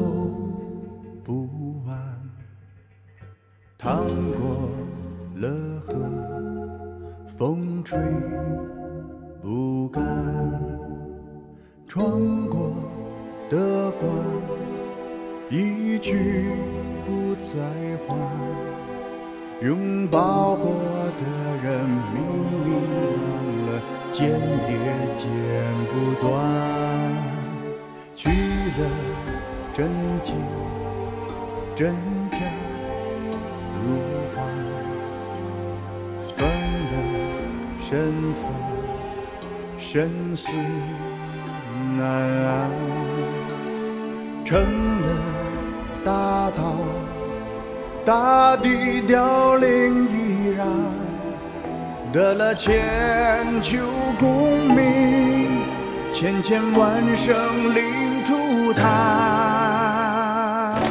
不完，趟过了河，风吹不干，穿过的关，一去不再还。拥抱过的人，明明忘了，剪也剪不断。去了真情，真假如幻，分了身份，生死难安。成了大道，大地凋零依然，得了千秋功名，千千万生灵涂炭。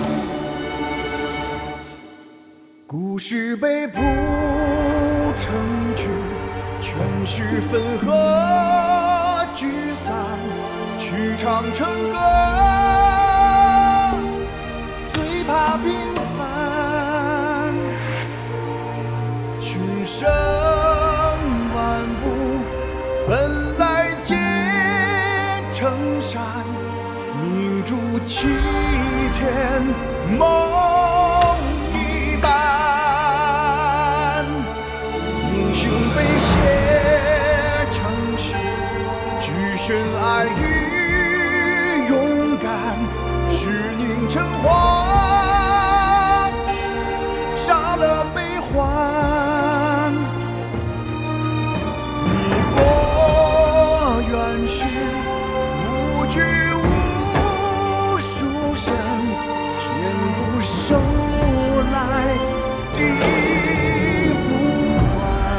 故事被谱成曲，全是分合聚散，曲唱成歌，最怕平凡。群生万物本来皆成山，命铸齐天梦一般。英雄被写成诗，只剩爱与勇敢，是凝成花，杀了悲欢。你我原是无拘无束身，天不收来地不管。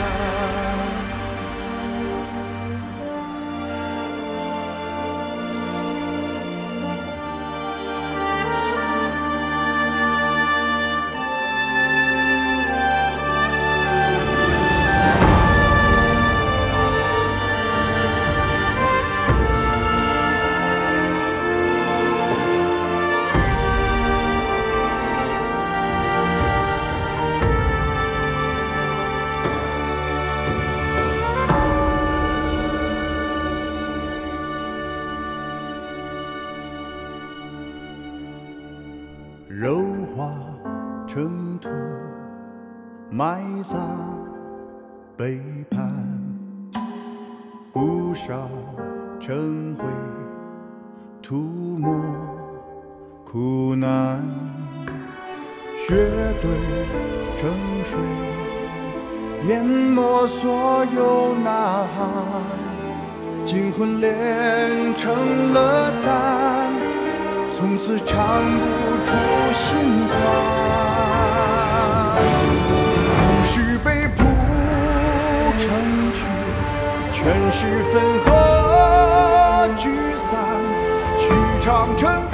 肉化成土，埋葬背叛，骨烧成灰，涂抹苦难，血兑成水，淹没所有呐喊，精魂炼成了丹，从此尝不出心酸。故事被谱成曲，全是分合聚散，曲唱成歌，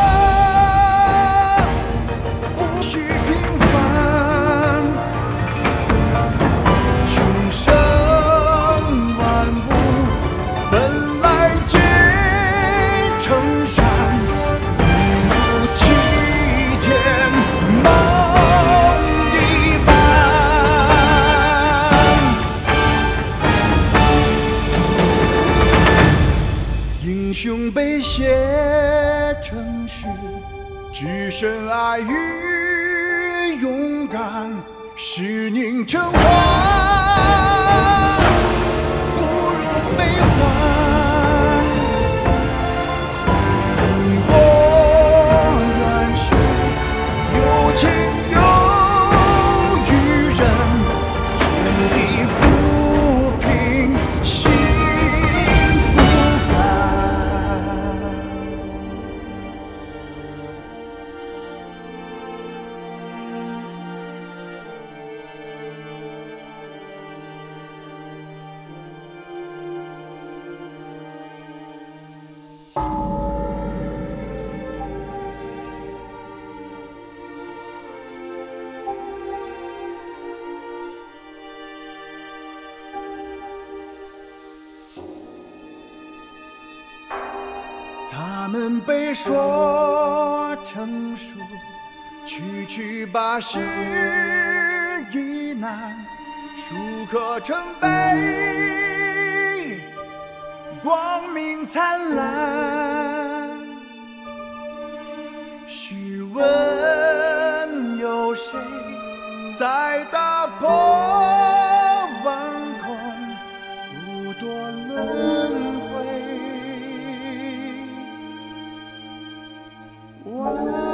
不需平凡。群生万物本来皆成山，英雄被写成诗，只剩爱与勇敢，是凝成花，不容悲欢。你我原是有情有义人，天地不平，心不甘。 能被说成书，区区八十一难，书刻成碑，光明灿烂。试问有谁在打破万空，不堕轮回？